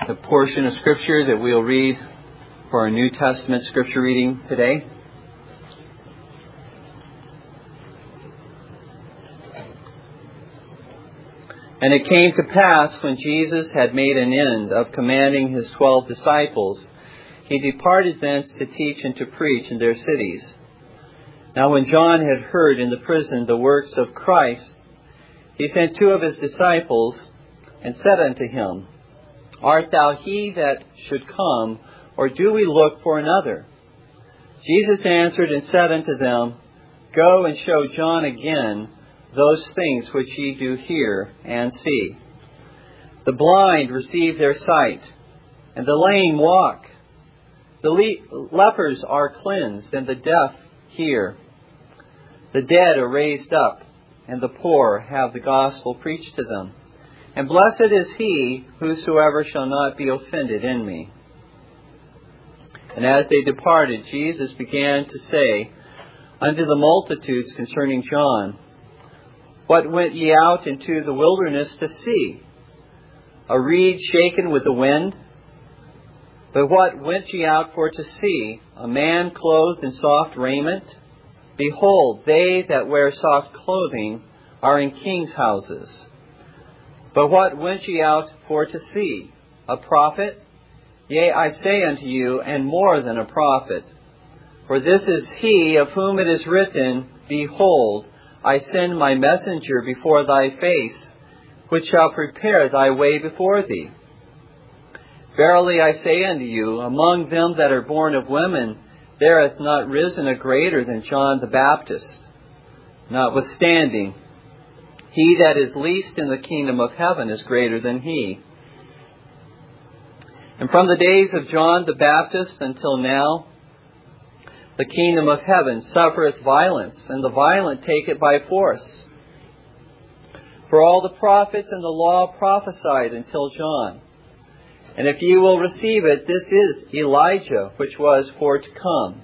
the portion of Scripture that we'll read for our New Testament Scripture reading today. And it came to pass, when Jesus had made an end of commanding his 12 disciples, he departed thence to teach and to preach in their cities. Now when John had heard in the prison the works of Christ, he sent 2 of his disciples, and said unto him, Art thou he that should come, or do we look for another? Jesus answered and said unto them, Go and show John again those things which ye do hear and see. The blind receive their sight, and the lame walk. The lepers are cleansed, and the deaf hear. The dead are raised up, and the poor have the gospel preached to them. And blessed is he whosoever shall not be offended in me. And as they departed, Jesus began to say unto the multitudes concerning John, What went ye out into the wilderness to see? A reed shaken with the wind? But what went ye out for to see? A man clothed in soft raiment? Behold, they that wear soft clothing are in kings' houses. But what went ye out for to see? A prophet? Yea, I say unto you, and more than a prophet. For this is he of whom it is written, Behold, I send my messenger before thy face, which shall prepare thy way before thee. Verily I say unto you, among them that are born of women, there hath not risen a greater than John the Baptist. Notwithstanding, he that is least in the kingdom of heaven is greater than he. And from the days of John the Baptist until now, the kingdom of heaven suffereth violence, and the violent take it by force. For all the prophets and the law prophesied until John. And if ye will receive it, this is Elijah, which was for to come.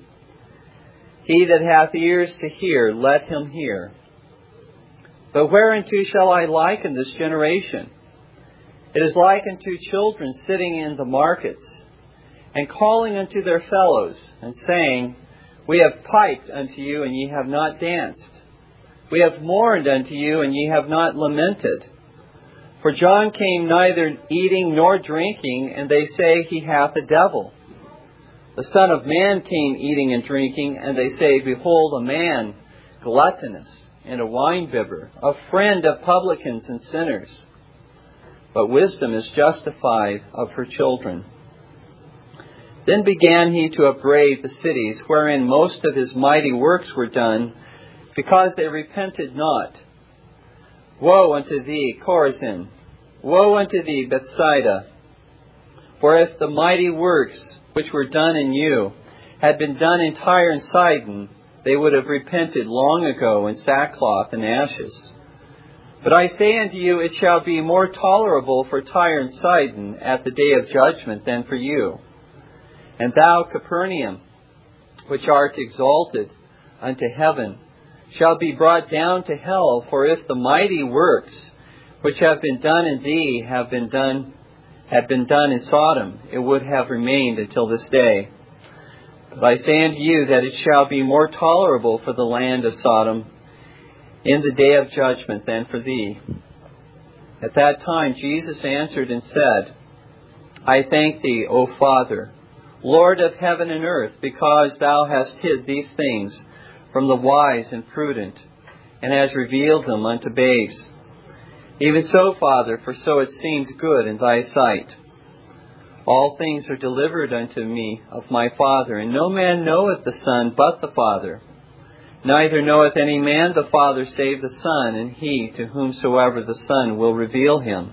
He that hath ears to hear, let him hear. But whereunto shall I liken this generation? It is like unto children sitting in the markets, and calling unto their fellows, and saying, We have piped unto you, and ye have not danced. We have mourned unto you, and ye have not lamented. For John came neither eating nor drinking, and they say he hath a devil. The Son of Man came eating and drinking, and they say, Behold, a man gluttonous, and a winebibber, a friend of publicans and sinners. But wisdom is justified of her children. Then began he to upbraid the cities wherein most of his mighty works were done, because they repented not. Woe unto thee, Chorazin! Woe unto thee, Bethsaida! For if the mighty works which were done in you had been done in Tyre and Sidon, they would have repented long ago in sackcloth and ashes. But I say unto you, it shall be more tolerable for Tyre and Sidon at the day of judgment than for you. And thou, Capernaum, which art exalted unto heaven, shall be brought down to hell. For if the mighty works which have been done in thee had been done in Sodom, it would have remained until this day. But I say unto you that it shall be more tolerable for the land of Sodom in the day of judgment than for thee. At that time Jesus answered and said, I thank thee, O Father, Lord of heaven and earth, because thou hast hid these things from the wise and prudent, and hast revealed them unto babes. Even so, Father, for so it seemed good in thy sight. All things are delivered unto me of my Father, and no man knoweth the Son but the Father. Neither knoweth any man the Father save the Son, and he to whomsoever the Son will reveal him.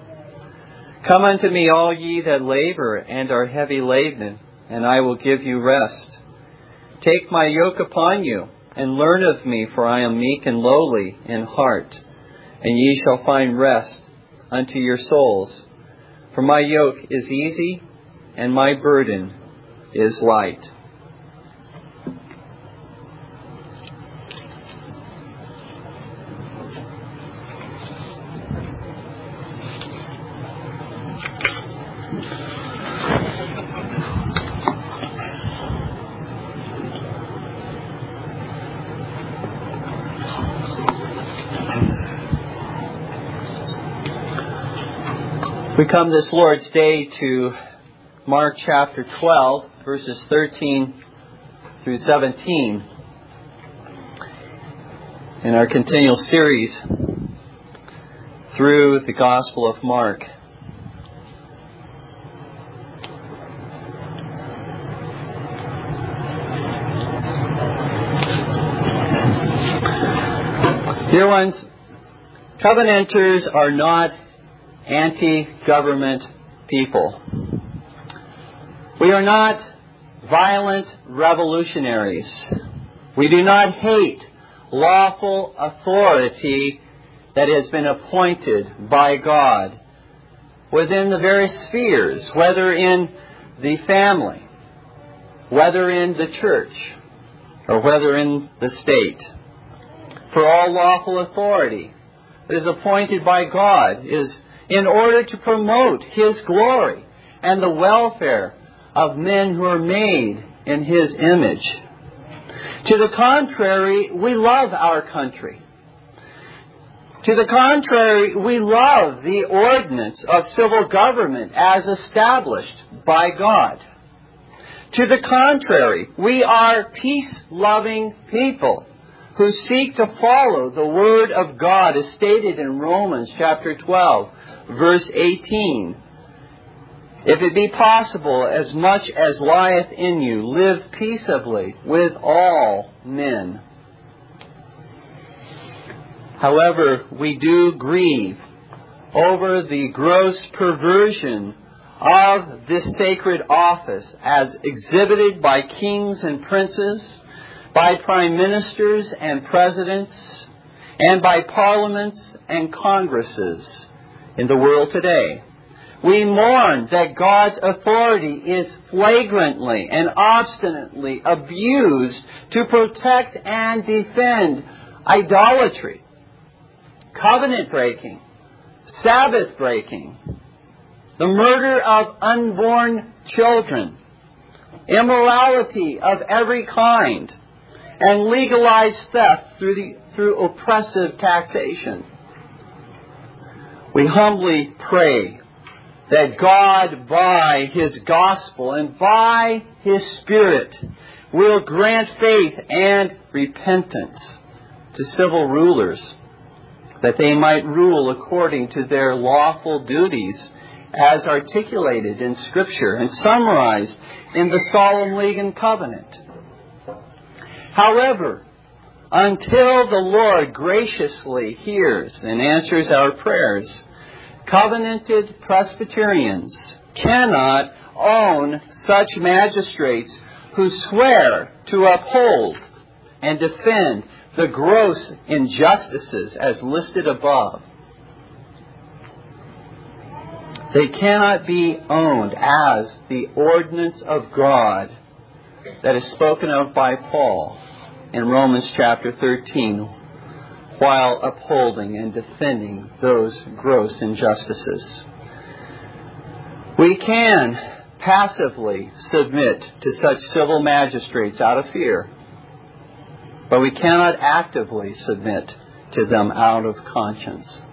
Come unto me, all ye that labor and are heavy laden, and I will give you rest. Take my yoke upon you, and learn of me, for I am meek and lowly in heart, and ye shall find rest unto your souls. For my yoke is easy, and my burden is light. We come this Lord's Day to Mark chapter 12, verses 13 through 17 in our continual series through the Gospel of Mark. Dear ones, Covenanters are not anti-government people. We are not violent revolutionaries. We do not hate lawful authority that has been appointed by God within the various spheres, whether in the family, whether in the church, or whether in the state. For all lawful authority that is appointed by God is in order to promote His glory and the welfare of men who are made in His image. To the contrary, we love our country. To the contrary, we love the ordinance of civil government as established by God. To the contrary, we are peace-loving people who seek to follow the Word of God as stated in Romans chapter 12, verse 18. If it be possible, as much as lieth in you, live peaceably with all men. However, we do grieve over the gross perversion of this sacred office as exhibited by kings and princes, by prime ministers and presidents, and by parliaments and congresses in the world today. We mourn that God's authority is flagrantly and obstinately abused to protect and defend idolatry, covenant breaking, Sabbath breaking, the murder of unborn children, immorality of every kind, and legalized theft through oppressive taxation. We humbly pray that God, by His gospel and by His Spirit, will grant faith and repentance to civil rulers, that they might rule according to their lawful duties as articulated in Scripture and summarized in the Solemn League and Covenant. However, until the Lord graciously hears and answers our prayers, covenanted Presbyterians cannot own such magistrates who swear to uphold and defend the gross injustices as listed above. They cannot be owned as the ordinance of God that is spoken of by Paul in Romans chapter 13, while upholding and defending those gross injustices. We can passively submit to such civil magistrates out of fear, but we cannot actively submit to them out of conscience.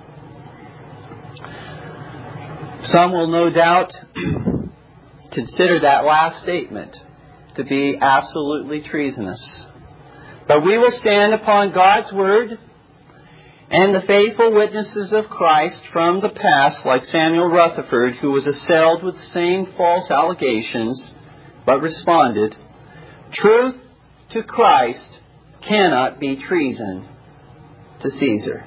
Some will no doubt consider that last statement to be absolutely treasonous. But we will stand upon God's Word and the faithful witnesses of Christ from the past, like Samuel Rutherford, who was assailed with the same false allegations, but responded, "Truth to Christ cannot be treason to Caesar."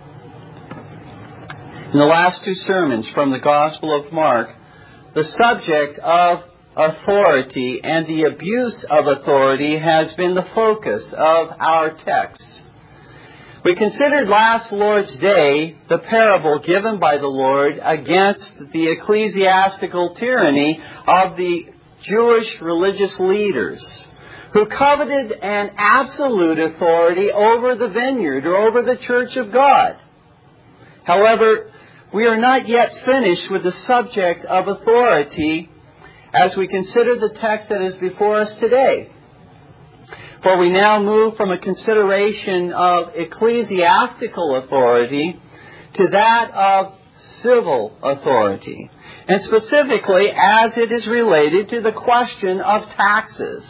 In the last two sermons from the Gospel of Mark, the subject of authority and the abuse of authority has been the focus of our text. We considered last Lord's Day the parable given by the Lord against the ecclesiastical tyranny of the Jewish religious leaders who coveted an absolute authority over the vineyard or over the church of God. However, we are not yet finished with the subject of authority as we consider the text that is before us today. For we now move from a consideration of ecclesiastical authority to that of civil authority, and specifically as it is related to the question of taxes.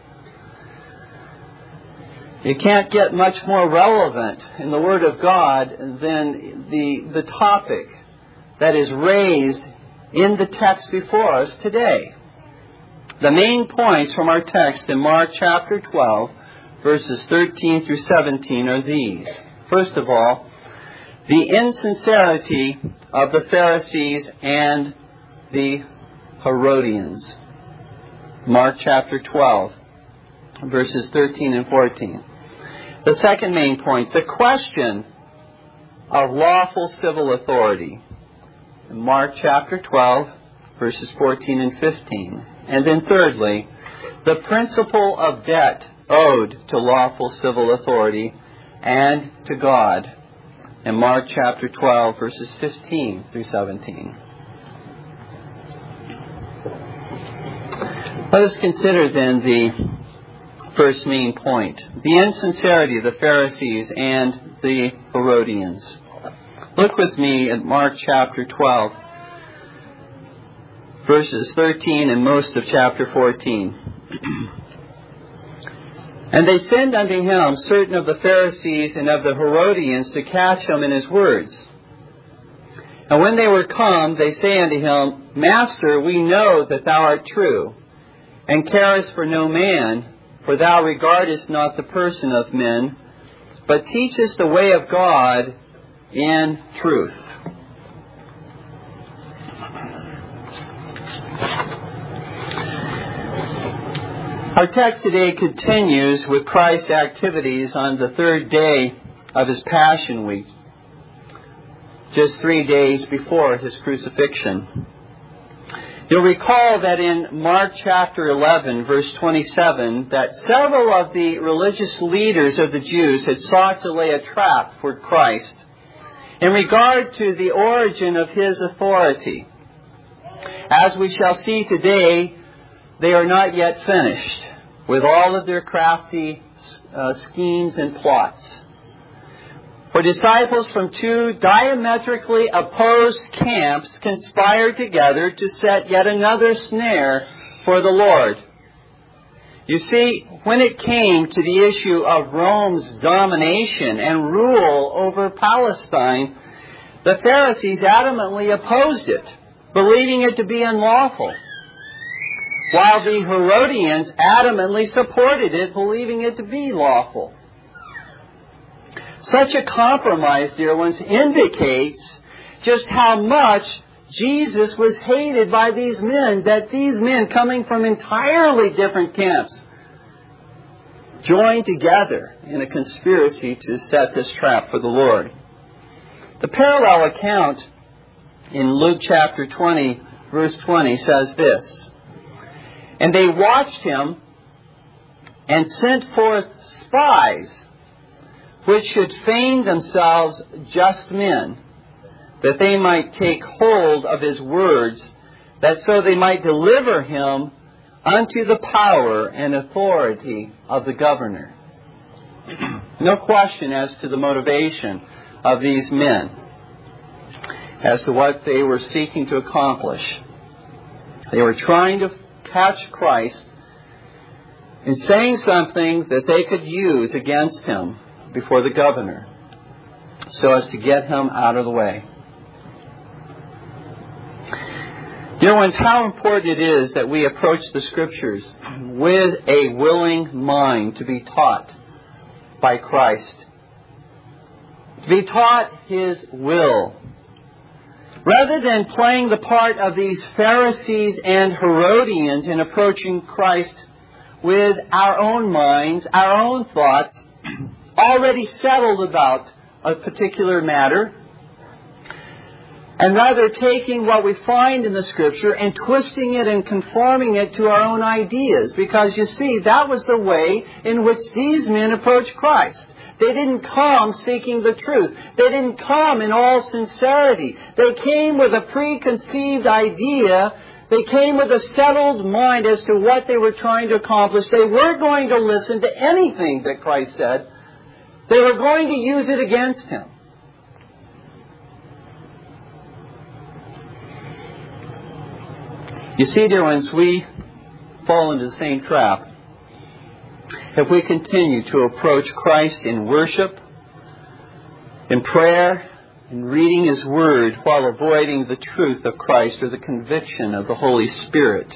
You can't get much more relevant in the Word of God than the topic that is raised in the text before us today. The main points from our text in Mark chapter 12, verses 13 through 17 are these. First of all, the insincerity of the Pharisees and the Herodians. Mark chapter 12, verses 13 and 14. The second main point, the question of lawful civil authority. In Mark chapter 12, verses 14 and 15. And then thirdly, the principle of debt owed to lawful civil authority and to God. In Mark chapter 12, verses 15 through 17. Let us consider then the first main point, the insincerity of the Pharisees and the Herodians. Look with me at Mark chapter 12, verses 13 and most of chapter 14. And they sent unto him certain of the Pharisees and of the Herodians to catch him in his words. And when they were come, they say unto him, Master, we know that thou art true, and carest for no man, for thou regardest not the person of men, but teachest the way of God in truth. Our text today continues with Christ's activities on the third day of His Passion Week, just 3 days before His crucifixion. You'll recall that in Mark chapter 11, verse 27, that several of the religious leaders of the Jews had sought to lay a trap for Christ in regard to the origin of His authority. As we shall see today, they are not yet finished with all of their crafty schemes and plots. For disciples from two diametrically opposed camps conspired together to set yet another snare for the Lord. You see, when it came to the issue of Rome's domination and rule over Palestine, the Pharisees adamantly opposed it, believing it to be unlawful, while the Herodians adamantly supported it, believing it to be lawful. Such a compromise, dear ones, indicates just how much Jesus was hated by these men, that these men coming from entirely different camps joined together in a conspiracy to set this trap for the Lord. The parallel account in Luke chapter 20, verse 20 says this, And they watched him and sent forth spies, which should feign themselves just men, that they might take hold of his words, that so they might deliver him unto the power and authority of the governor. No question as to the motivation of these men, as to what they were seeking to accomplish. They were trying to catch Christ in saying something that they could use against him before the governor, so as to get him out of the way. Dear ones, how important it is that we approach the Scriptures with a willing mind to be taught by Christ, to be taught His will, rather than playing the part of these Pharisees and Herodians in approaching Christ with our own minds, our own thoughts, already settled about a particular matter, and rather taking what we find in the Scripture and twisting it and conforming it to our own ideas. Because you see, that was the way in which these men approached Christ. They didn't come seeking the truth. They didn't come in all sincerity. They came with a preconceived idea. They came with a settled mind as to what they were trying to accomplish. They weren't going to listen to anything that Christ said. They were going to use it against Him. You see, dear ones, we fall into the same trap. If we continue to approach Christ in worship, in prayer, in reading His Word, while avoiding the truth of Christ or the conviction of the Holy Spirit,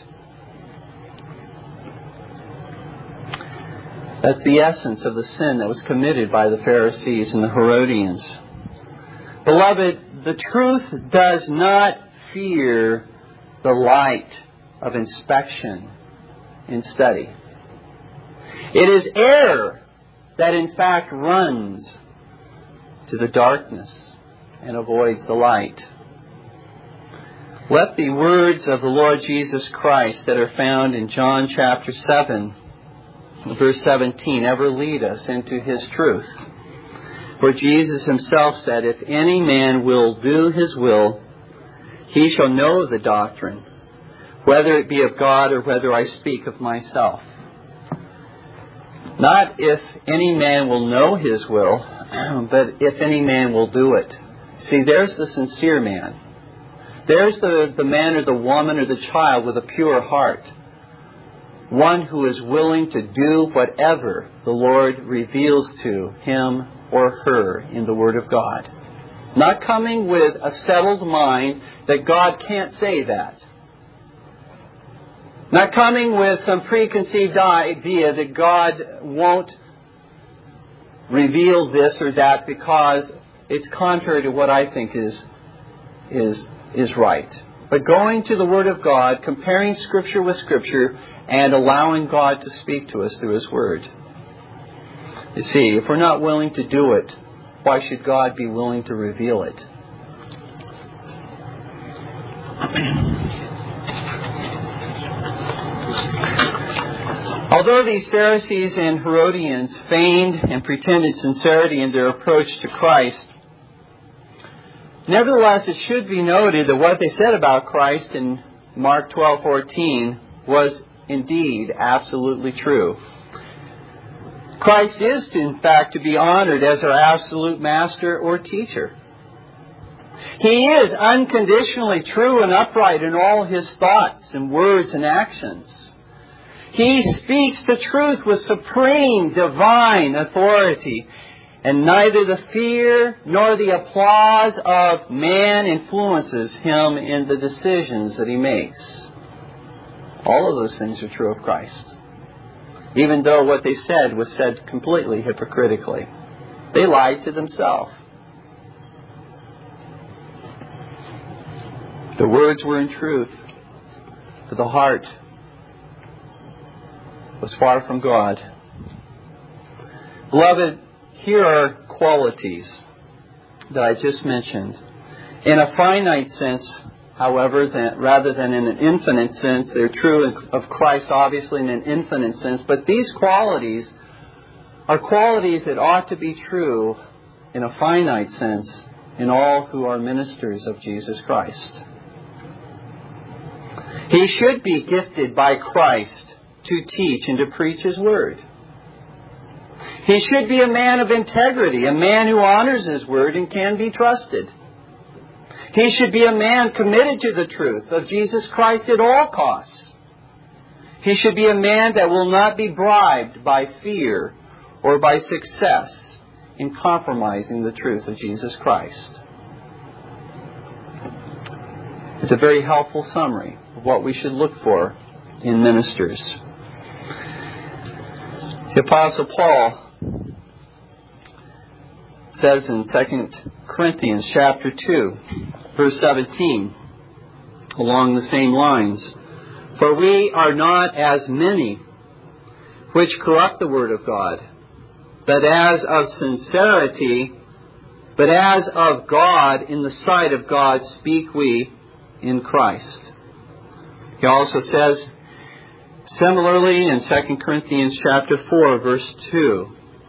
that's the essence of the sin that was committed by the Pharisees and the Herodians. Beloved, the truth does not fear the light of inspection and study. It is error that in fact runs to the darkness and avoids the light. Let the words of the Lord Jesus Christ that are found in John chapter 7, verse 17, ever lead us into His truth. For Jesus Himself said, "If any man will do His will, he shall know the doctrine, whether it be of God or whether I speak of myself." Not if any man will know His will, but if any man will do it. See, there's the sincere man. There's the man or the woman or the child with a pure heart. One who is willing to do whatever the Lord reveals to him or her in the Word of God. Not coming with a settled mind that God can't say that. Not coming with some preconceived idea that God won't reveal this or that because it's contrary to what I think is right. But going to the Word of God, comparing Scripture with Scripture, and allowing God to speak to us through His Word. You see, if we're not willing to do it, why should God be willing to reveal it? Although these Pharisees and Herodians feigned and pretended sincerity in their approach to Christ, nevertheless, it should be noted that what they said about Christ in Mark 12:14 was indeed absolutely true. Christ is, in fact, to be honored as our absolute master or teacher. He is unconditionally true and upright in all His thoughts and words and actions. He speaks the truth with supreme divine authority, and neither the fear nor the applause of man influences Him in the decisions that He makes. All of those things are true of Christ. Even though what they said was said completely hypocritically. They lied to themselves. The words were in truth, but the heart was far from God. Beloved, here are qualities that I just mentioned. In a finite sense, however, rather than in an infinite sense, they're true of Christ, obviously, in an infinite sense. But these qualities are qualities that ought to be true in a finite sense in all who are ministers of Jesus Christ. He should be gifted by Christ to teach and to preach His Word. He should be a man of integrity, a man who honors His Word and can be trusted. He should be a man committed to the truth of Jesus Christ at all costs. He should be a man that will not be bribed by fear or by success in compromising the truth of Jesus Christ. It's a very helpful summary of what we should look for in ministers. The Apostle Paul says in 2 Corinthians chapter 2, verse 17, along the same lines, "For we are not as many which corrupt the word of God, but as of sincerity, but as of God, in the sight of God, speak we in Christ." He also says, similarly in 2 Corinthians chapter 4, verse 2,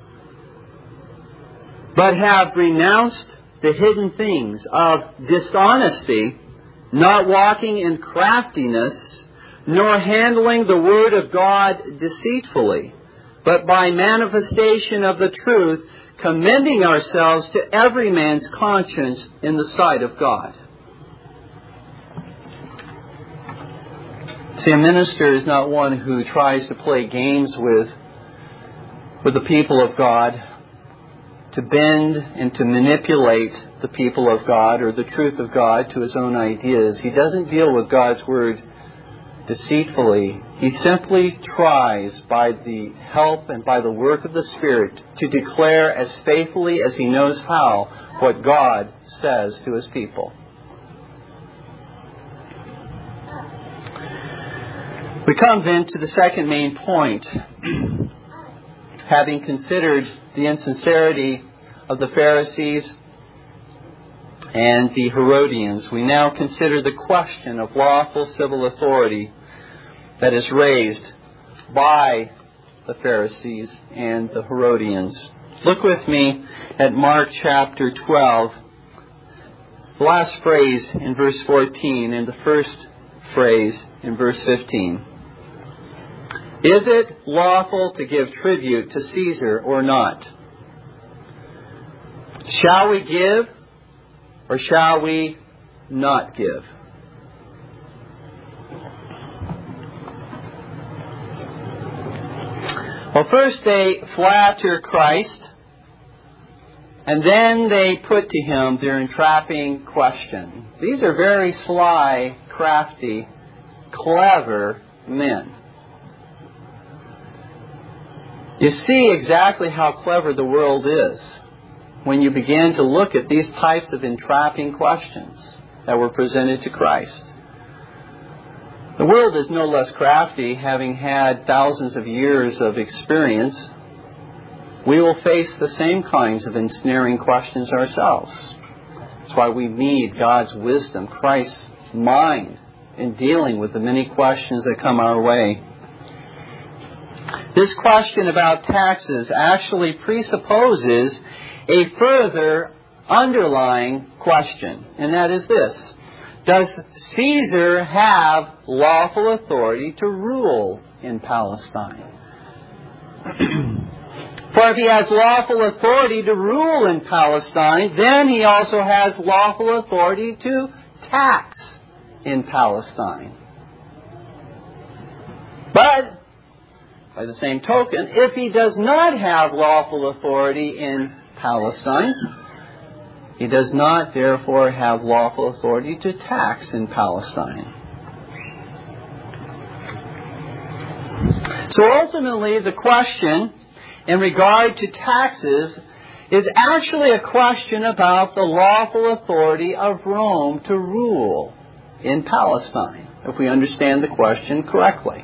"But have renounced the hidden things of dishonesty, not walking in craftiness, nor handling the word of God deceitfully, but by manifestation of the truth, commending ourselves to every man's conscience in the sight of God." See, a minister is not one who tries to play games with the people of God, to bend and to manipulate the people of God or the truth of God to his own ideas. He doesn't deal with God's Word deceitfully. He simply tries, by the help and by the work of the Spirit, to declare as faithfully as he knows how what God says to his people. We come then to the second main point. Having considered the insincerity of the Pharisees and the Herodians, we now consider the question of lawful civil authority that is raised by the Pharisees and the Herodians. Look with me at Mark chapter 12, the last phrase in verse 14 and the first phrase in verse 15. Is it lawful to give tribute to Caesar or not? Shall we give or shall we not give? Well, first they flatter Christ, and then they put to him their entrapping question. These are very sly, crafty, clever men. You see exactly how clever the world is when you begin to look at these types of entrapping questions that were presented to Christ. The world is no less crafty, having had thousands of years of experience. We will face the same kinds of ensnaring questions ourselves. That's why we need God's wisdom, Christ's mind, in dealing with the many questions that come our way. This question about taxes actually presupposes a further underlying question, and that is this. Does Caesar have lawful authority to rule in Palestine? For if he has lawful authority to rule in Palestine, then he also has lawful authority to tax in Palestine. But by the same token, if he does not have lawful authority in Palestine, he does not therefore have lawful authority to tax in Palestine. So ultimately, the question in regard to taxes is actually a question about the lawful authority of Rome to rule in Palestine, if we understand the question correctly.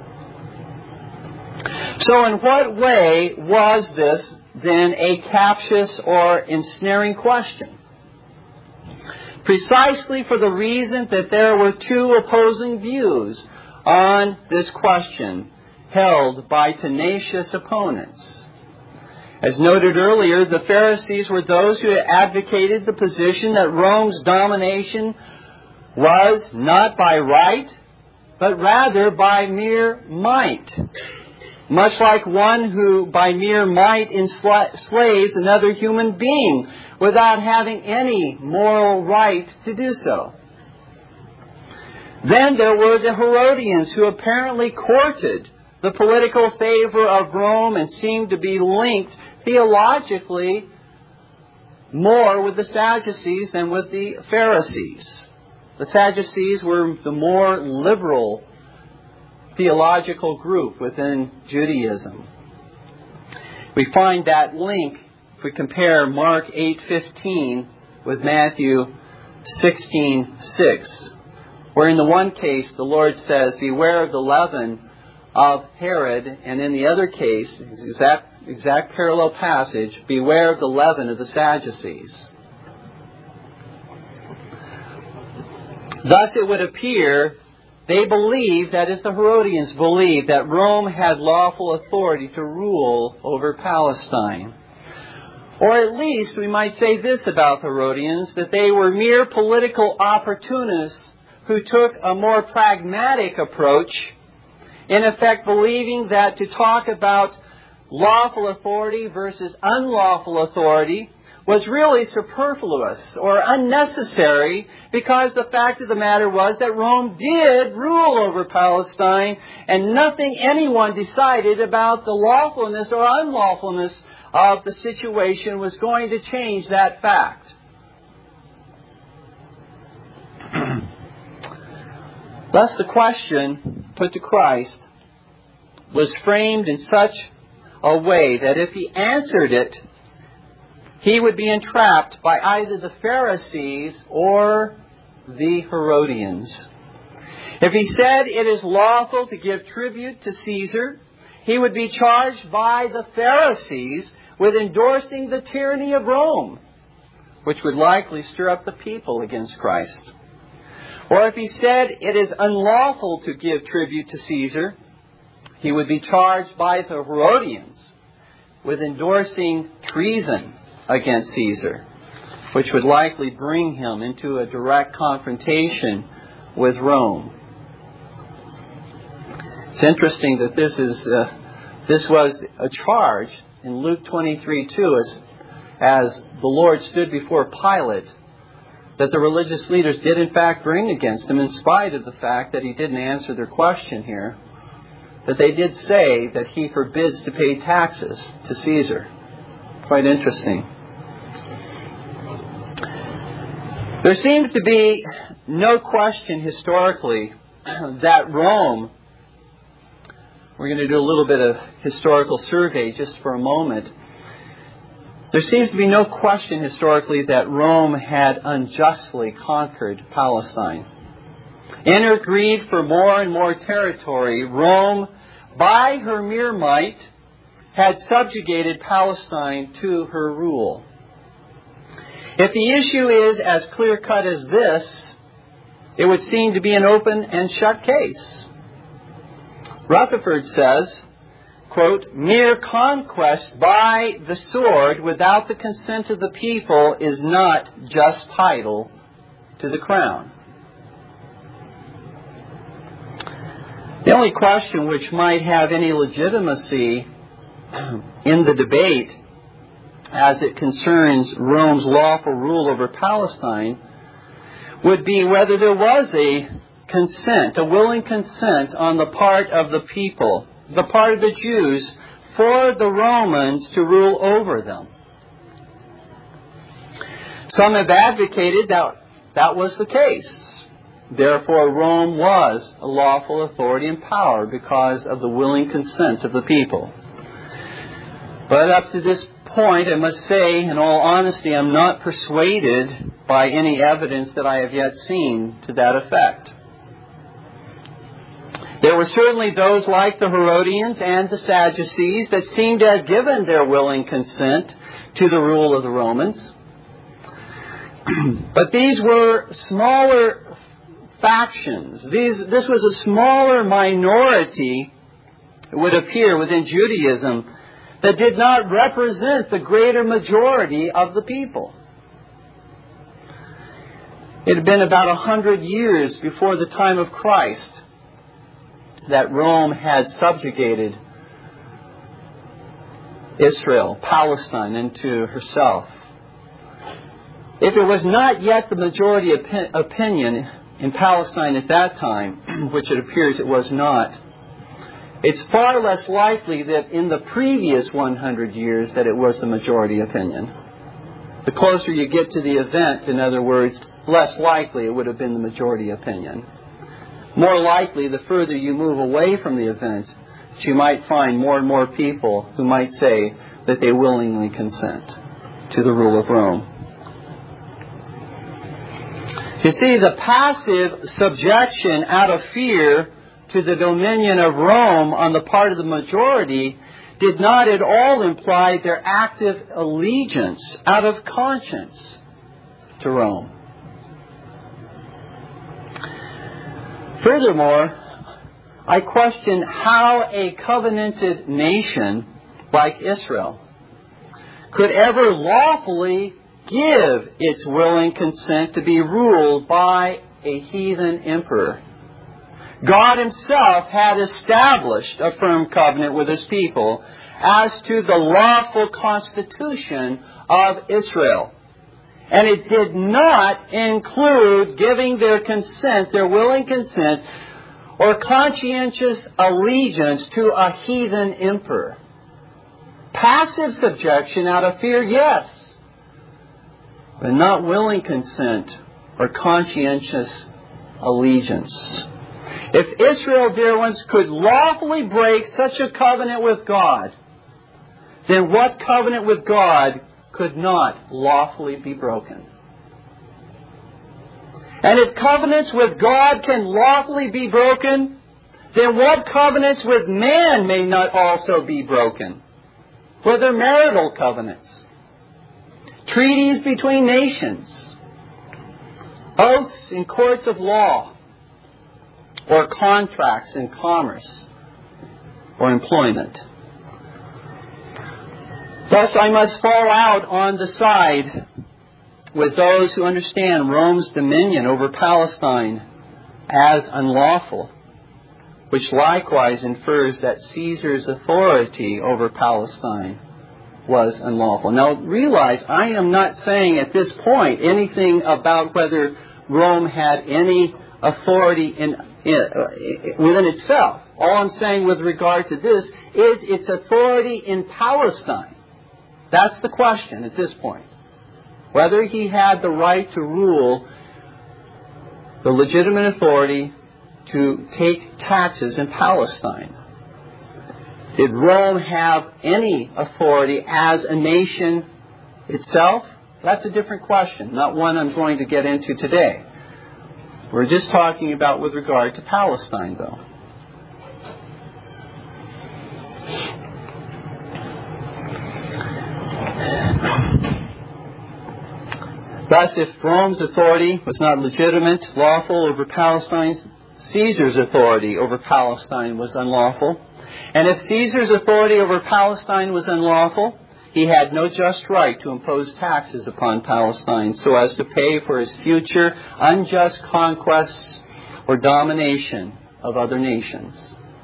So in what way was this then a captious or ensnaring question? Precisely for the reason that there were two opposing views on this question held by tenacious opponents. As noted earlier, the Pharisees were those who advocated the position that Rome's domination was not by right, but rather by mere might. Much like one who by mere might enslaves another human being without having any moral right to do so. Then there were the Herodians, who apparently courted the political favor of Rome and seemed to be linked theologically more with the Sadducees than with the Pharisees. The Sadducees were the more liberal theological group within Judaism. We find that link if we compare Mark 8:15 with Matthew 16:6, where in the one case the Lord says, "Beware of the leaven of Herod," and in the other case, exact parallel passage, "Beware of the leaven of the Sadducees." Thus it would appear they believed, that is the Herodians believed, that Rome had lawful authority to rule over Palestine. Or at least we might say this about the Herodians, that they were mere political opportunists who took a more pragmatic approach, in effect believing that to talk about lawful authority versus unlawful authority was really superfluous or unnecessary, because the fact of the matter was that Rome did rule over Palestine, and nothing anyone decided about the lawfulness or unlawfulness of the situation was going to change that fact. Thus the question put to Christ was framed in such a way that if he answered it, he would be entrapped by either the Pharisees or the Herodians. If he said it is lawful to give tribute to Caesar, he would be charged by the Pharisees with endorsing the tyranny of Rome, which would likely stir up the people against Christ. Or if he said it is unlawful to give tribute to Caesar, he would be charged by the Herodians with endorsing treason against Caesar, which would likely bring him into a direct confrontation with Rome. It's interesting that this was a charge in Luke 23:2, as the Lord stood before Pilate, that the religious leaders did in fact bring against him, in spite of the fact that he didn't answer their question here, that they did say that he forbids to pay taxes to Caesar. Quite interesting. There seems to be no question historically that Rome, we're going to do a little bit of historical survey just for a moment. There seems to be no question historically that Rome had unjustly conquered Palestine. In her greed for more and more territory, Rome, by her mere might, had subjugated Palestine to her rule. If the issue is as clear-cut as this, it would seem to be an open and shut case. Rutherford says, quote, "Mere conquest by the sword without the consent of the people is not just title to the crown." The only question which might have any legitimacy in the debate as it concerns Rome's lawful rule over Palestine would be whether there was a consent, a willing consent on the part of the people, the part of the Jews, for the Romans to rule over them. Some have advocated that that was the case. Therefore, Rome was a lawful authority and power because of the willing consent of the people. But up to this point, I must say, in all honesty, I'm not persuaded by any evidence that I have yet seen to that effect. There were certainly those like the Herodians and the Sadducees that seemed to have given their willing consent to the rule of the Romans. But these were smaller factions. This was a smaller minority, it would appear, within Judaism that did not represent the greater majority of the people. It had been about 100 years before the time of Christ that Rome had subjugated Israel, Palestine, into herself. If it was not yet the majority opinion in Palestine at that time, which it appears it was not, it's far less likely that in the previous 100 years that it was the majority opinion. The closer you get to the event, in other words, less likely it would have been the majority opinion. More likely, the further you move away from the event, that you might find more and more people who might say that they willingly consent to the rule of Rome. You see, the passive subjection out of fear to the dominion of Rome on the part of the majority did not at all imply their active allegiance out of conscience to Rome. Furthermore, I question how a covenanted nation like Israel could ever lawfully give its willing consent to be ruled by a heathen emperor. God Himself had established a firm covenant with His people as to the lawful constitution of Israel. And it did not include giving their consent, their willing consent, or conscientious allegiance to a heathen emperor. Passive subjection out of fear, yes, but not willing consent or conscientious allegiance. If Israel, dear ones, could lawfully break such a covenant with God, then what covenant with God could not lawfully be broken? And if covenants with God can lawfully be broken, then what covenants with man may not also be broken? Whether marital covenants, treaties between nations, oaths in courts of law, or contracts in commerce or employment. Thus, I must fall out on the side with those who understand Rome's dominion over Palestine as unlawful, which likewise infers that Caesar's authority over Palestine was unlawful. Now realize, I am not saying at this point anything about whether Rome had any authority within itself. All I'm saying with regard to this is its authority in Palestine. That's the question at this point. Whether he had the right to rule, the legitimate authority to take taxes in Palestine. Did Rome have any authority as a nation itself? That's a different question, not one I'm going to get into today. We're just talking about with regard to Palestine, though. Thus, if Rome's authority was not legitimate, lawful over Palestine, Caesar's authority over Palestine was unlawful. And if Caesar's authority over Palestine was unlawful, he had no just right to impose taxes upon Palestine so as to pay for his future unjust conquests or domination of other nations.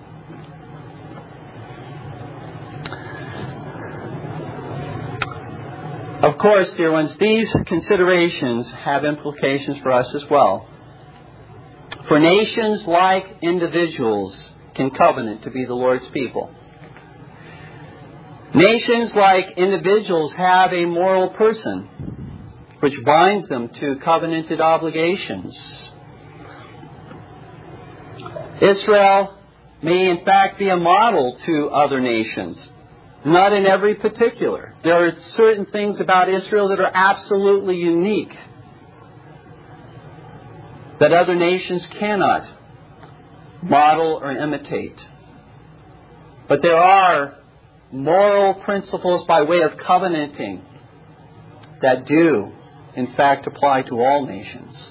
Of course, dear ones, these considerations have implications for us as well. For nations, like individuals, can covenant to be the Lord's people. Nations, like individuals, have a moral person, which binds them to covenanted obligations. Israel may in fact be a model to other nations. Not in every particular. There are certain things about Israel that are absolutely unique that other nations cannot model or imitate. But there are moral principles by way of covenanting that do, in fact, apply to all nations.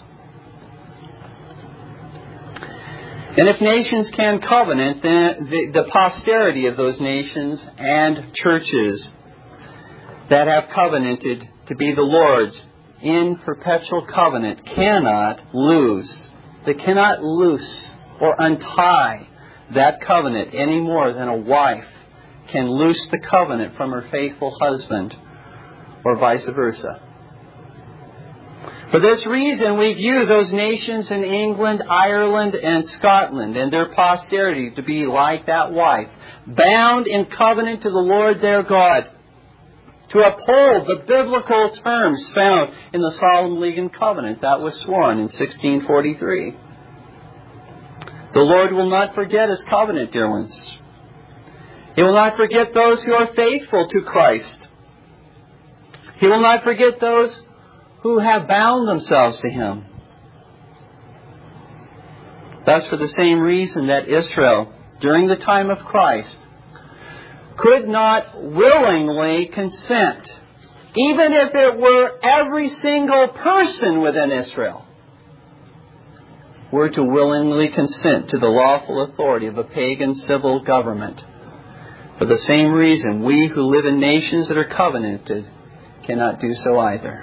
And if nations can covenant, then the posterity of those nations and churches that have covenanted to be the Lord's in perpetual covenant cannot lose. They cannot loose or untie that covenant any more than a wife can loose the covenant from her faithful husband, or vice versa. For this reason, we view those nations in England, Ireland, and Scotland and their posterity to be like that wife, bound in covenant to the Lord their God, to uphold the biblical terms found in the Solemn League and Covenant that was sworn in 1643. The Lord will not forget His covenant, dear ones. He will not forget those who are faithful to Christ. He will not forget those who have bound themselves to Him. Thus, for the same reason that Israel, during the time of Christ, could not willingly consent, even if it were every single person within Israel, were to willingly consent to the lawful authority of a pagan civil government. For the same reason, we who live in nations that are covenanted cannot do so either.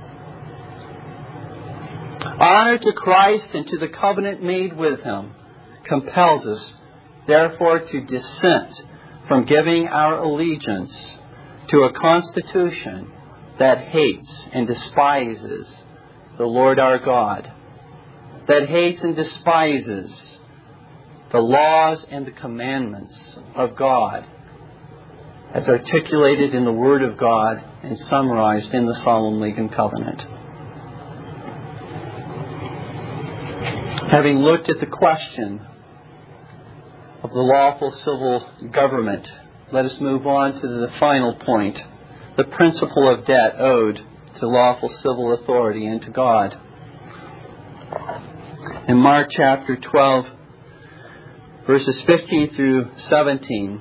Honor to Christ and to the covenant made with Him compels us, therefore, to dissent from giving our allegiance to a constitution that hates and despises the Lord our God, that hates and despises the laws and the commandments of God as articulated in the Word of God and summarized in the Solemn League and Covenant. Having looked at the question of the lawful civil government, let us move on to the final point, the principle of debt owed to lawful civil authority and to God. In Mark chapter 12, verses 15 through 17,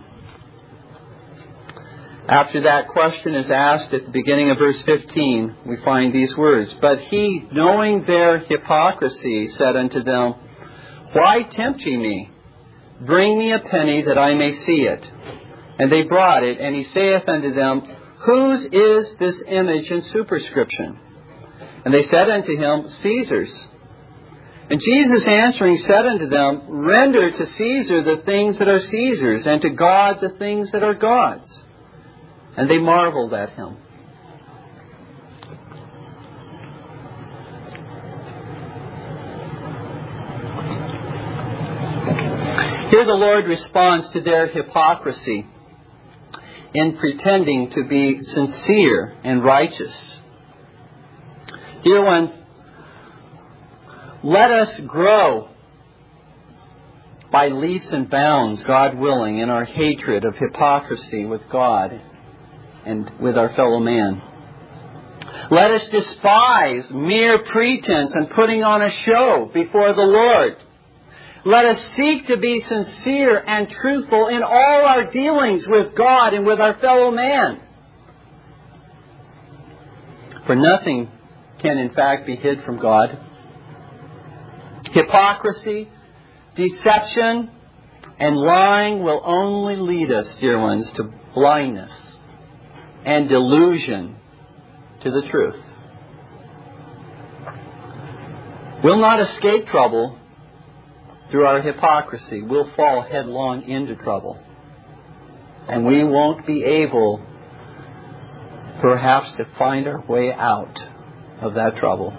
after that question is asked at the beginning of verse 15, we find these words, "But he, knowing their hypocrisy, said unto them, Why tempt ye me? Bring me a penny that I may see it. And they brought it, and he saith unto them, Whose is this image and superscription? And they said unto him, Caesar's. And Jesus answering said unto them, Render to Caesar the things that are Caesar's, and to God the things that are God's. And they marveled at him." Here the Lord responds to their hypocrisy in pretending to be sincere and righteous. Dear one, let us grow by leaps and bounds, God willing, in our hatred of hypocrisy with God and with our fellow man. Let us despise mere pretense and putting on a show before the Lord. Let us seek to be sincere and truthful in all our dealings with God and with our fellow man. For nothing can in fact be hid from God. Hypocrisy, deception, and lying will only lead us, dear ones, to blindness and delusion to the truth. We'll not escape trouble through our hypocrisy. We'll fall headlong into trouble. And we won't be able, perhaps, to find our way out of that trouble.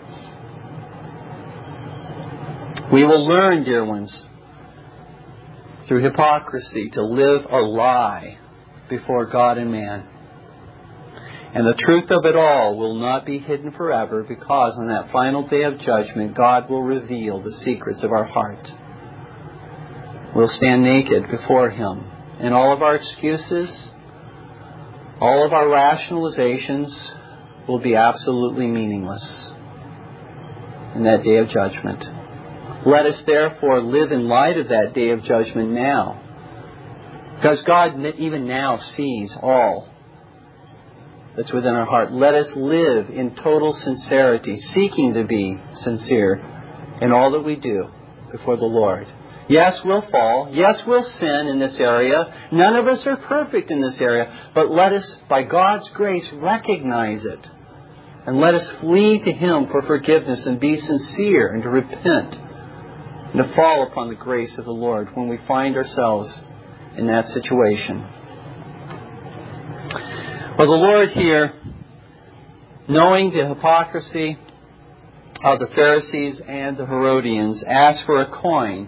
We will learn, dear ones, through hypocrisy to live a lie before God and man. And the truth of it all will not be hidden forever, because on that final day of judgment, God will reveal the secrets of our heart. We'll stand naked before Him. And all of our excuses, all of our rationalizations will be absolutely meaningless in that day of judgment. Let us therefore live in light of that day of judgment now. Because God even now sees all that's within our heart. Let us live in total sincerity, seeking to be sincere in all that we do before the Lord. Yes, we'll fall. Yes, we'll sin in this area. None of us are perfect in this area. But let us, by God's grace, recognize it. And let us flee to Him for forgiveness and be sincere and to repent and to fall upon the grace of the Lord when we find ourselves in that situation. Well, the Lord here, knowing the hypocrisy of the Pharisees and the Herodians, asked for a coin,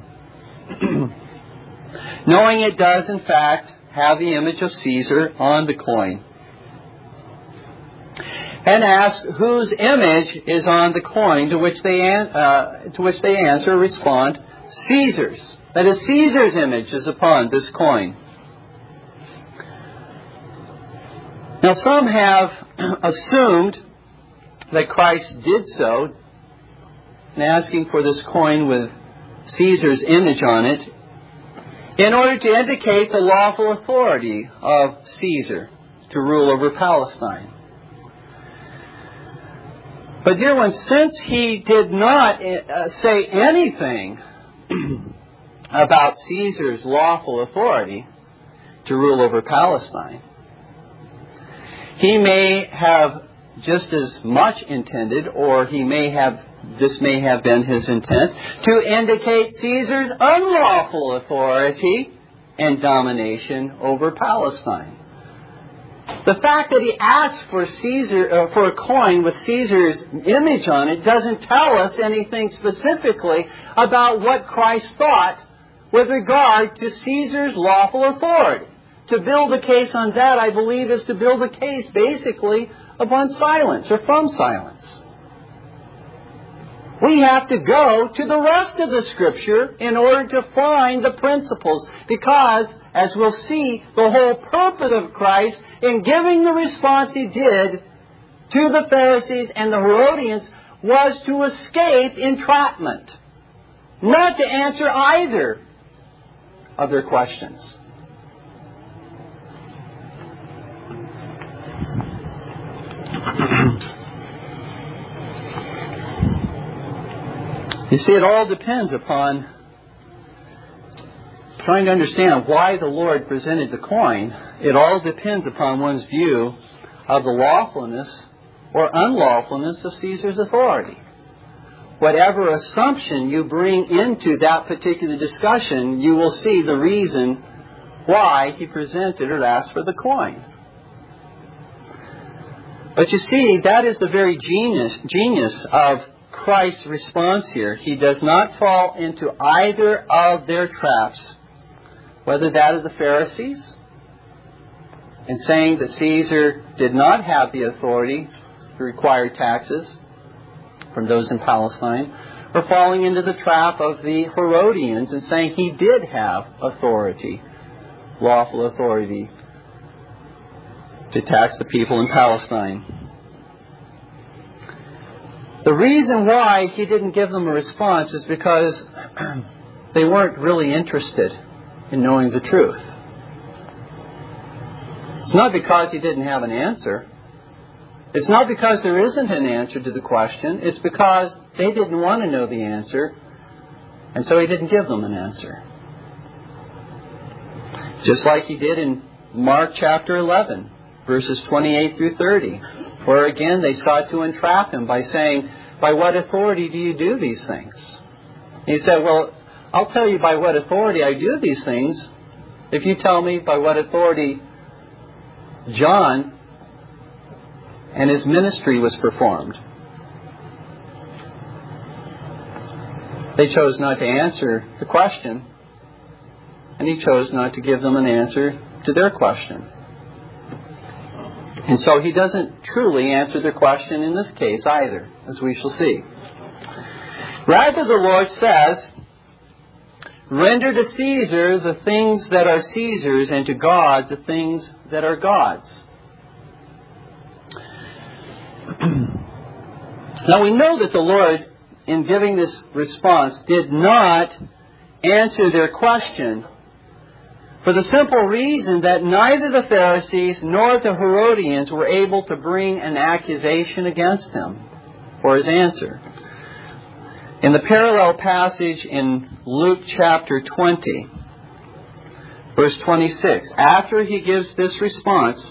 knowing it does, in fact, have the image of Caesar on the coin, and asked whose image is on the coin, to which they respond, Caesar's. That is, Caesar's image is upon this coin. Now, some have assumed that Christ did so in asking for this coin with Caesar's image on it in order to indicate the lawful authority of Caesar to rule over Palestine. But, dear ones, since he did not say anything about Caesar's lawful authority to rule over Palestine, he may have just as much intended, or this may have been his intent, to indicate Caesar's unlawful authority and domination over Palestine. The fact that he asked for for a coin with Caesar's image on it doesn't tell us anything specifically about what Christ thought with regard to Caesar's lawful authority. To build a case on that, I believe, is to build a case basically upon silence or from silence. We have to go to the rest of the Scripture in order to find the principles, because, as we'll see, the whole purpose of Christ in giving the response he did to the Pharisees and the Herodians was to escape entrapment, not to answer either of their questions. You see, it all depends upon trying to understand why the Lord presented the coin. It all depends upon one's view of the lawfulness or unlawfulness of Caesar's authority. Whatever assumption you bring into that particular discussion, you will see the reason why he presented or asked for the coin. But you see, that is the very genius of Christ's response here. He does not fall into either of their traps, whether that of the Pharisees, in saying that Caesar did not have the authority to require taxes from those in Palestine, or falling into the trap of the Herodians and saying he did have authority, lawful authority, to tax the people in Palestine. The reason why he didn't give them a response is because they weren't really interested in knowing the truth. It's not because he didn't have an answer. It's not because there isn't an answer to the question. It's because they didn't want to know the answer, and so he didn't give them an answer. Just like he did in Mark chapter 11, verses 28 through 30, where again they sought to entrap him by saying, "By what authority do you do these things?" And he said, "Well, I'll tell you by what authority I do these things if you tell me by what authority John and his ministry was performed." They chose not to answer the question, and he chose not to give them an answer to their question. And so he doesn't truly answer their question in this case either, as we shall see. Rather, the Lord says, "Render to Caesar the things that are Caesar's, and to God the things that are God's." Now we know that the Lord, in giving this response, did not answer their question for the simple reason that neither the Pharisees nor the Herodians were able to bring an accusation against him for his answer. In the parallel passage in Luke chapter 20, verse 26, after he gives this response,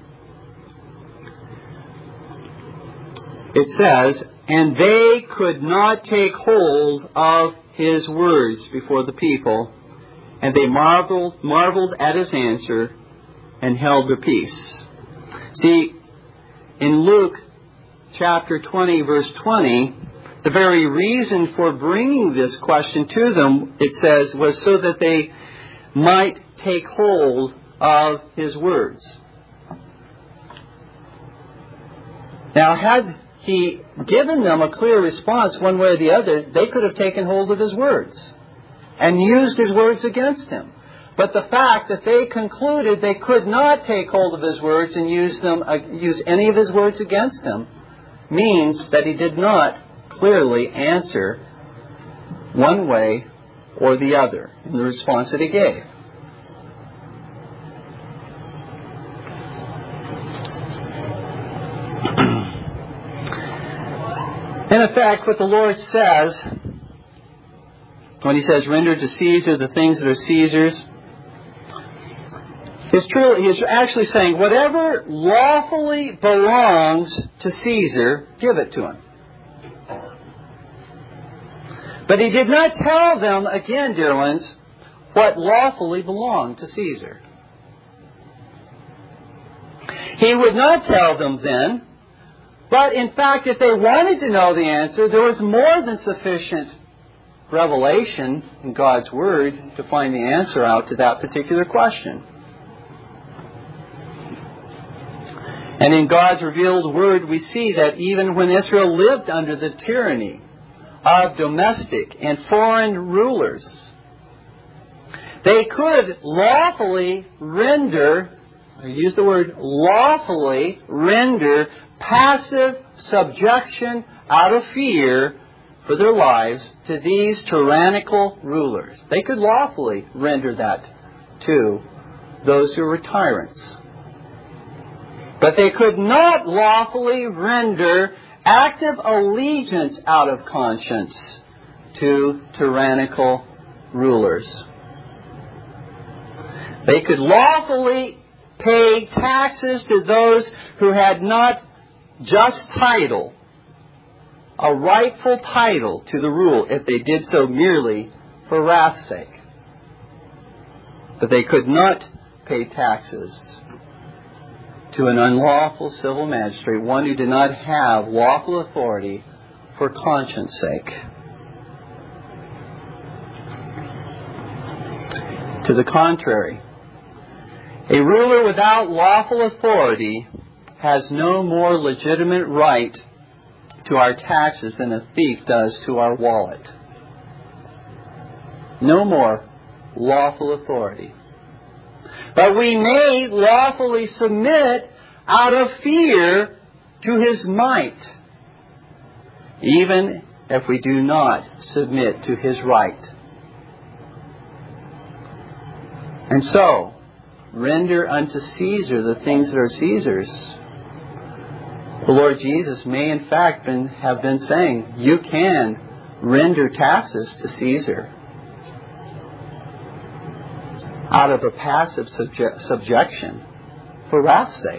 it says, "And they could not take hold of his words before the people, and they marveled at his answer and held their peace." See, in Luke chapter 20, verse 20, the very reason for bringing this question to them, it says, was so that they might take hold of his words. Now, had he given them a clear response one way or the other, they could have taken hold of his words and used his words against him. But the fact that they concluded they could not take hold of his words and use any of his words against him means that he did not clearly answer one way or the other in the response that he gave. In effect, what the Lord says when he says, "Render to Caesar the things that are Caesar's," is true. He is actually saying, whatever lawfully belongs to Caesar, give it to him. But he did not tell them, again, dear ones, what lawfully belonged to Caesar. He would not tell them then. But in fact, if they wanted to know the answer, there was more than sufficient revelation in God's Word to find the answer out to that particular question. And in God's revealed Word, we see that even when Israel lived under the tyranny of domestic and foreign rulers, they could lawfully render, I use the word lawfully, render passive subjection out of fear for their lives to these tyrannical rulers. They could lawfully render that to those who were tyrants. But they could not lawfully render active allegiance out of conscience to tyrannical rulers. They could lawfully pay taxes to those who had not just title, a rightful title to the rule, if they did so merely for wrath's sake. But they could not pay taxes to an unlawful civil magistrate, one who did not have lawful authority for conscience sake. To the contrary, a ruler without lawful authority has no more legitimate right to our taxes than a thief does to our wallet. No more lawful authority. But we may lawfully submit out of fear to his might, even if we do not submit to his right. And so, render unto Caesar the things that are Caesar's. The Lord Jesus may in fact have been saying, you can render taxes to Caesar out of a passive subjection for wrath's sake,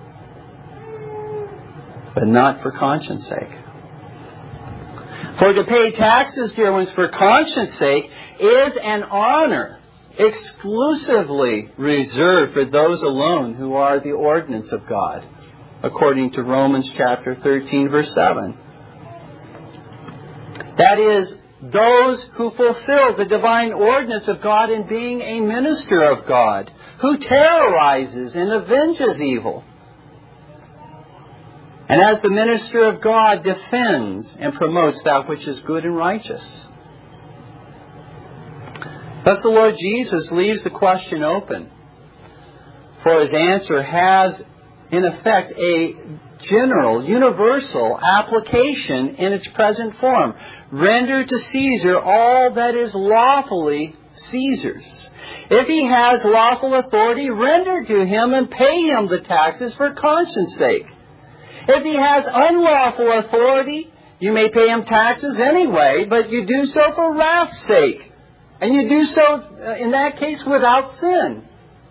but not for conscience sake. For to pay taxes, dear ones, for conscience sake is an honor exclusively reserved for those alone who are the ordinance of God, according to Romans chapter 13, verse 7. That is, those who fulfill the divine ordinance of God in being a minister of God, who terrorizes and avenges evil, and as the minister of God defends and promotes that which is good and righteous. Thus the Lord Jesus leaves the question open, for his answer has in effect a general, universal application in its present form. Render to Caesar all that is lawfully Caesar's. If he has lawful authority, render to him and pay him the taxes for conscience sake. If he has unlawful authority, you may pay him taxes anyway, but you do so for wrath's sake. And you do so, in that case, without sin.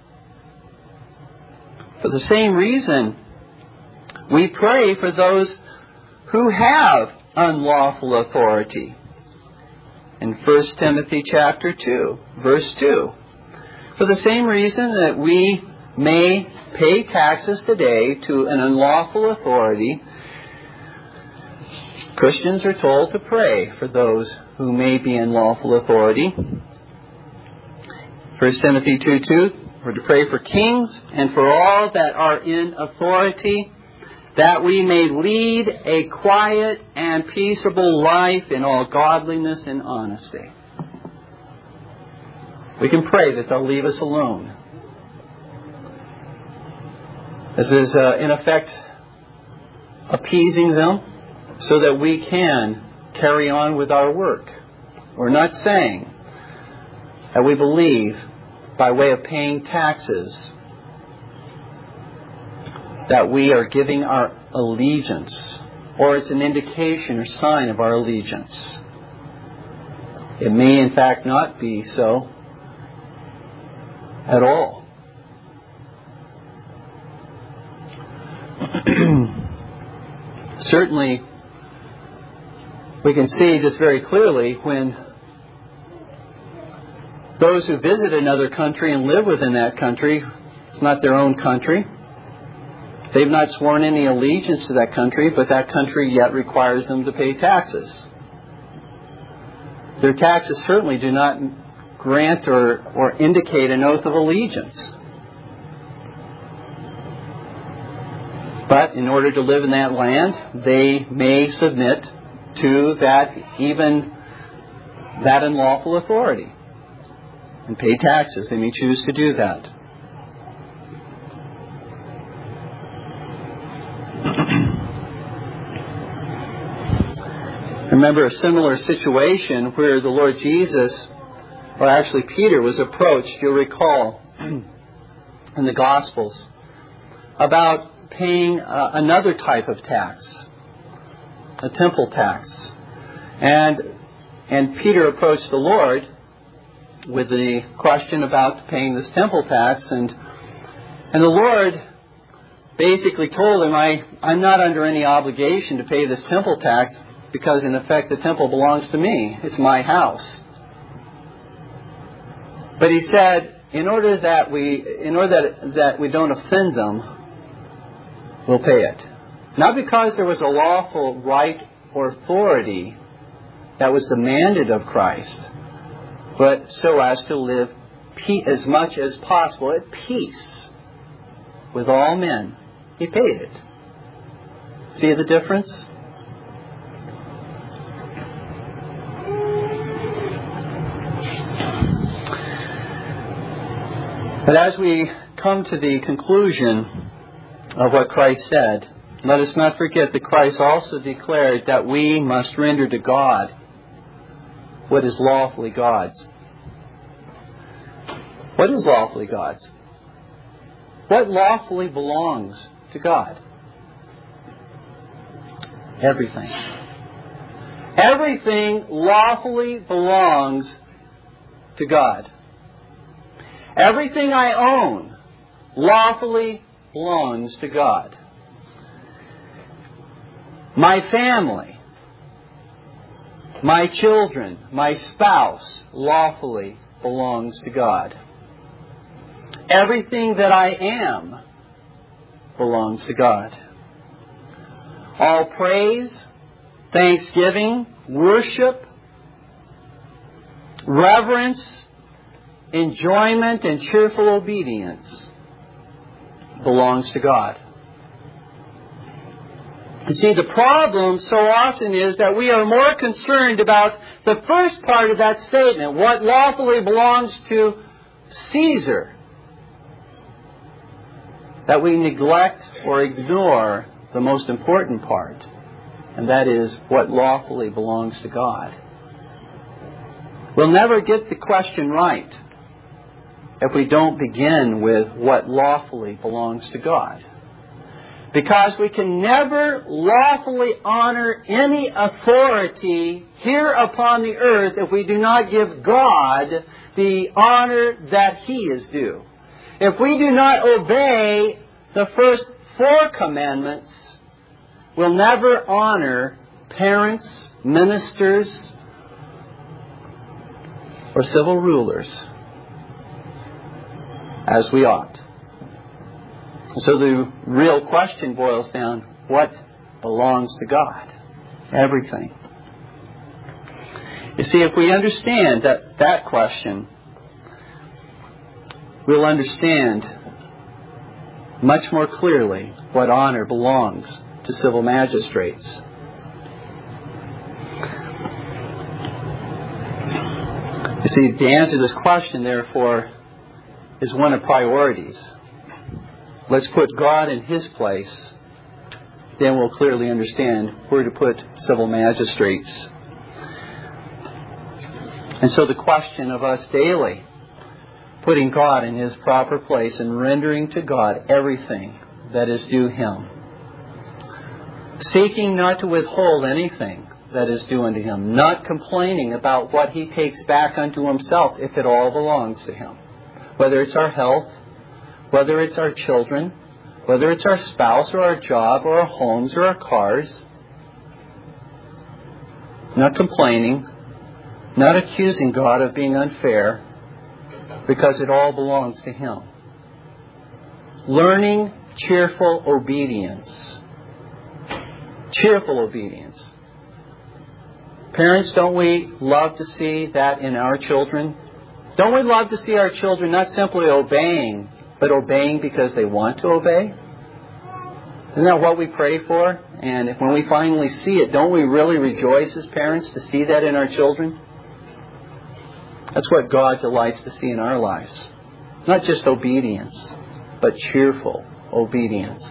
For the same reason, we pray for those who have unlawful authority. In 1 Timothy chapter 2, verse 2. For the same reason that we may pay taxes today to an unlawful authority, Christians are told to pray for those who may be in lawful authority. 1 Timothy 2:2, we're to pray for kings and for all that are in authority, that we may lead a quiet and peaceable life in all godliness and honesty. We can pray that they'll leave us alone. This is, in effect, appeasing them so that we can carry on with our work. We're not saying that we believe by way of paying taxes that we are giving our allegiance, or it's an indication or sign of our allegiance. It may in fact not be so at all. Certainly, we can see this very clearly when those who visit another country and live within that country, it's not their own country, They've not sworn any allegiance to that country, but that country yet requires them to pay taxes. Their taxes certainly do not grant or indicate an oath of allegiance. But in order to live in that land, they may submit to that unlawful authority and pay taxes. They may choose to do that. Remember a similar situation where the Lord Jesus, or actually Peter, was approached, you'll recall, in the Gospels, about paying another type of tax, a temple tax. And Peter approached the Lord with the question about paying this temple tax, and the Lord basically told him, I'm not under any obligation to pay this temple tax, because in effect the temple belongs to me. It's my house. But he said, in order that we don't offend them, we'll pay it. Not because there was a lawful right or authority that was demanded of Christ, but so as to live as much as possible at peace with all men. He paid it. See the difference? But as we come to the conclusion of what Christ said, let us not forget that Christ also declared that we must render to God what is lawfully God's. What is lawfully God's? What lawfully belongs to God? Everything. Everything lawfully belongs to God. Everything I own lawfully belongs to God. My family, my children, my spouse lawfully belongs to God. Everything that I am belongs to God. All praise, thanksgiving, worship, reverence, enjoyment, and cheerful obedience belongs to God. You see, the problem so often is that we are more concerned about the first part of that statement, what lawfully belongs to Caesar, that we neglect or ignore the most important part, and that is what lawfully belongs to God. We'll never get the question right if we don't begin with what lawfully belongs to God. Because we can never lawfully honor any authority here upon the earth if we do not give God the honor that He is due. If we do not obey the first 4 commandments, we'll never honor parents, ministers, or civil rulers as we ought. So the real question boils down, what belongs to God? Everything. You see, if we understand that question, we'll understand much more clearly what honor belongs to civil magistrates. You see, the answer to this question, therefore, is one of priorities. Let's put God in His place. Then we'll clearly understand where to put civil magistrates. And so the question of us daily, putting God in His proper place and rendering to God everything that is due Him. Seeking not to withhold anything that is due unto Him. Not complaining about what He takes back unto Himself if it all belongs to Him. Whether it's our health, whether it's our children, whether it's our spouse or our job or our homes or our cars. Not complaining, not accusing God of being unfair, because it all belongs to Him. Learning cheerful obedience. Cheerful obedience. Parents, don't we love to see that in our children? Don't we love to see our children not simply obeying, but obeying because they want to obey? Isn't that what we pray for? And when we finally see it, don't we really rejoice as parents to see that in our children? That's what God delights to see in our lives. Not just obedience, but cheerful obedience.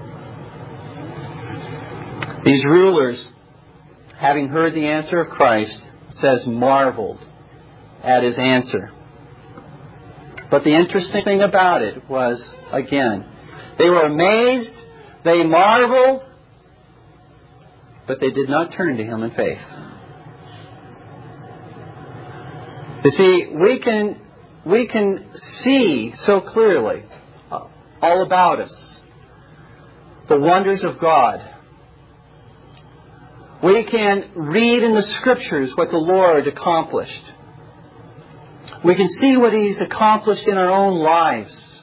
These rulers, having heard the answer of Christ, says marveled at His answer. But the interesting thing about it was, again, they were amazed, they marveled, but they did not turn to Him in faith. You see, we can see so clearly all about us the wonders of God. We can read in the Scriptures what the Lord accomplished. We can see what He's accomplished in our own lives.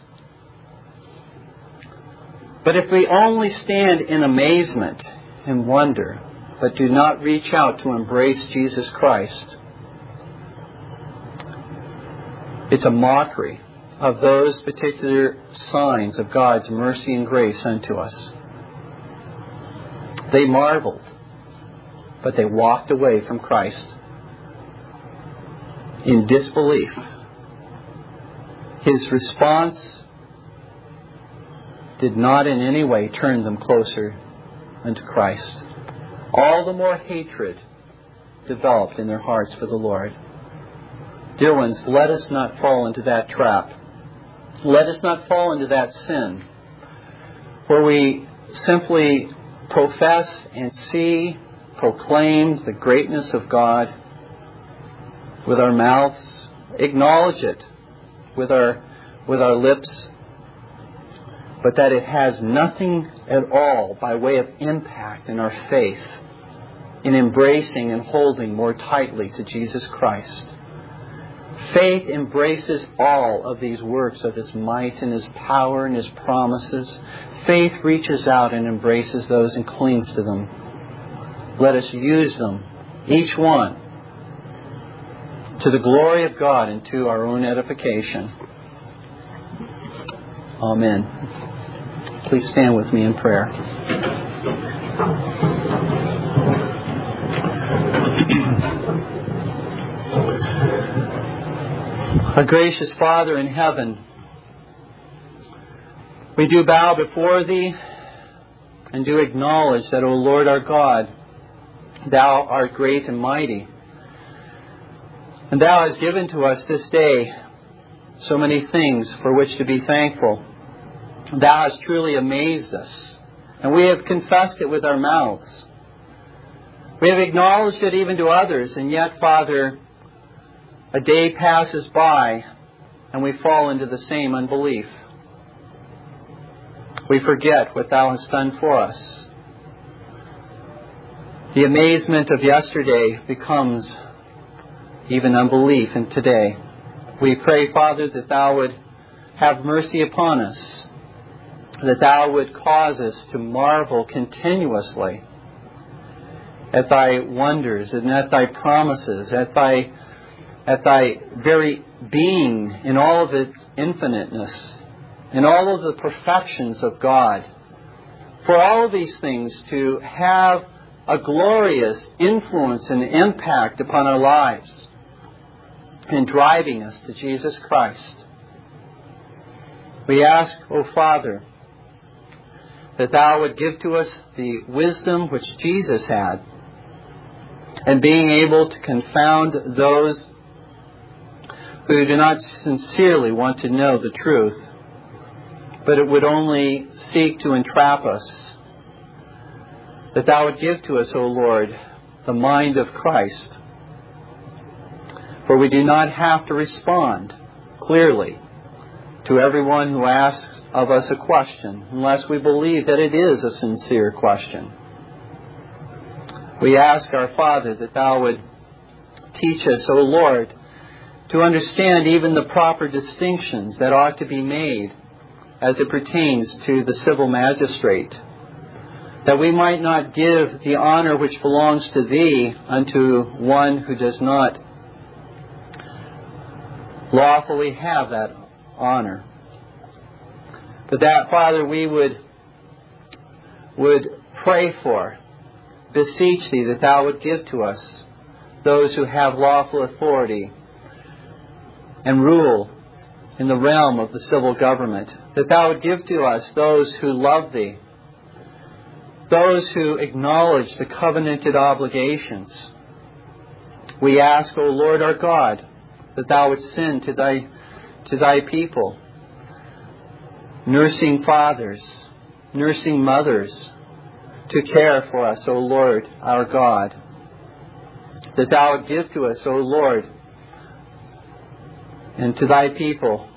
But if we only stand in amazement and wonder, but do not reach out to embrace Jesus Christ, it's a mockery of those particular signs of God's mercy and grace unto us. They marveled, but they walked away from Christ in disbelief. His response did not in any way turn them closer unto Christ. All the more hatred developed in their hearts for the Lord. Dear ones, let us not fall into that trap. Let us not fall into that sin where we simply profess and see, proclaim the greatness of God with our mouths, acknowledge it with our lips, but that it has nothing at all by way of impact in our faith in embracing and holding more tightly to Jesus Christ. Faith embraces all of these works of His might and His power and His promises. Faith reaches out and embraces those and clings to them. Let us use them, each one, to the glory of God and to our own edification. Amen. Please stand with me in prayer. Our gracious Father in heaven, we do bow before Thee and do acknowledge that, O Lord our God, Thou art great and mighty. And Thou hast given to us this day so many things for which to be thankful. Thou hast truly amazed us, and we have confessed it with our mouths. We have acknowledged it even to others, and yet, Father, a day passes by and we fall into the same unbelief. We forget what Thou hast done for us. The amazement of yesterday becomes even unbelief in today. We pray, Father, that Thou would have mercy upon us, that Thou would cause us to marvel continuously at Thy wonders and at Thy promises, at Thy very being in all of its infiniteness, in all of the perfections of God. For all of these things to have a glorious influence and impact upon our lives in driving us to Jesus Christ. We ask, O Father, that Thou would give to us the wisdom which Jesus had, and being able to confound those who do not sincerely want to know the truth, but it would only seek to entrap us. That Thou would give to us, O Lord, the mind of Christ. For we do not have to respond clearly to everyone who asks of us a question, unless we believe that it is a sincere question. We ask, our Father, that Thou would teach us, O Lord, to understand even the proper distinctions that ought to be made as it pertains to the civil magistrate, that we might not give the honor which belongs to Thee unto one who does not lawfully have that honor. But that, Father, we would pray for, beseech Thee that Thou would give to us those who have lawful authority and rule in the realm of the civil government, that Thou would give to us those who love Thee, those who acknowledge the covenanted obligations. We ask, O Lord our God, that Thou would send to Thy people nursing fathers, nursing mothers, to care for us, O Lord our God. That Thou would give to us, O Lord, and to Thy people,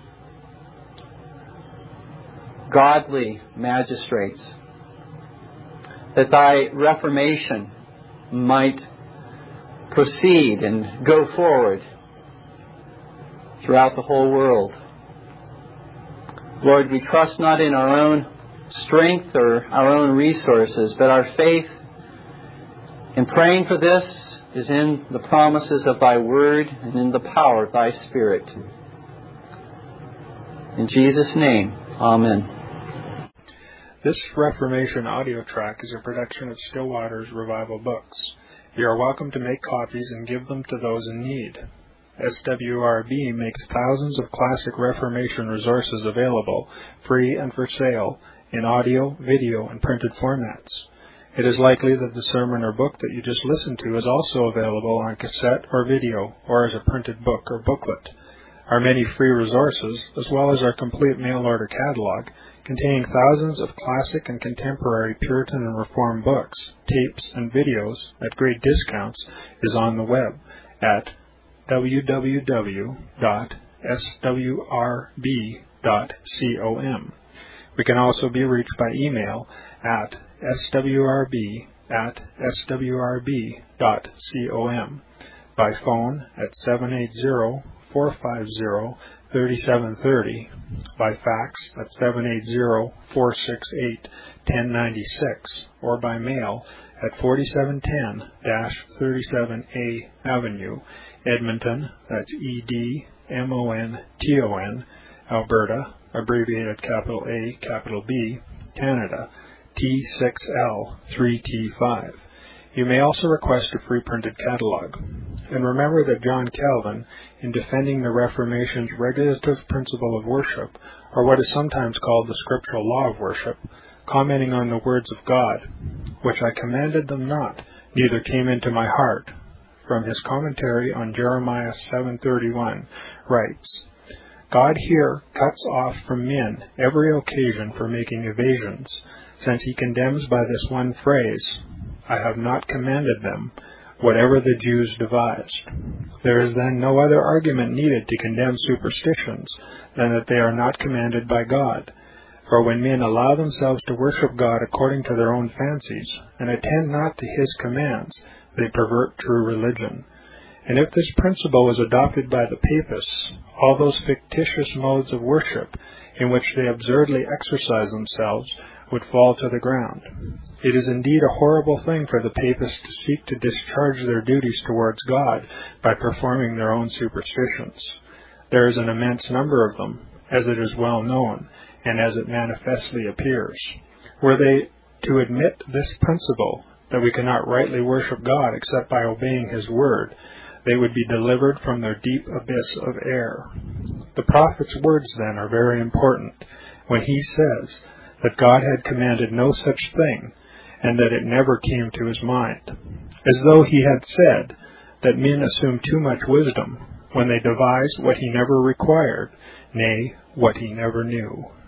godly magistrates, that Thy reformation might proceed and go forward throughout the whole world. Lord, we trust not in our own strength or our own resources, but our faith in praying for this is in the promises of Thy Word and in the power of Thy Spirit. In Jesus' name, Amen. This Reformation audio track is a production of Still Waters Revival Books. You are welcome to make copies and give them to those in need. SWRB makes thousands of classic Reformation resources available, free and for sale, in audio, video, and printed formats. It is likely that the sermon or book that you just listened to is also available on cassette or video, or as a printed book or booklet. Our many free resources, as well as our complete mail-order catalog, containing thousands of classic and contemporary Puritan and Reformed books, tapes, and videos at great discounts, is on the web at www.swrb.com. We can also be reached by email at swrb@swrb.com, by phone at 780-450-3730, by fax at 780-468-1096, or by mail at 4710-37A Avenue, Edmonton, that's Edmonton, Alberta, abbreviated capital A, capital B, Canada, T6L3T5. You may also request a free printed catalog. And remember that John Calvin, in defending the Reformation's regulative principle of worship, or what is sometimes called the scriptural law of worship, commenting on the words of God, which I commanded them not, neither came into my heart, from his commentary on Jeremiah 7:31, writes, God here cuts off from men every occasion for making evasions, since he condemns by this one phrase, I have not commanded them, whatever the Jews devised. There is then no other argument needed to condemn superstitions than that they are not commanded by God. For when men allow themselves to worship God according to their own fancies, and attend not to his commands, they pervert true religion. And if this principle was adopted by the Papists, all those fictitious modes of worship in which they absurdly exercise themselves would fall to the ground. It is indeed a horrible thing for the Papists to seek to discharge their duties towards God by performing their own superstitions. There is an immense number of them, as it is well known, and as it manifestly appears. Were they to admit this principle, that we cannot rightly worship God except by obeying his word, they would be delivered from their deep abyss of error. The prophet's words, then, are very important, when he says that God had commanded no such thing, and that it never came to his mind, as though he had said that men assume too much wisdom when they devise what he never required, nay, what he never knew.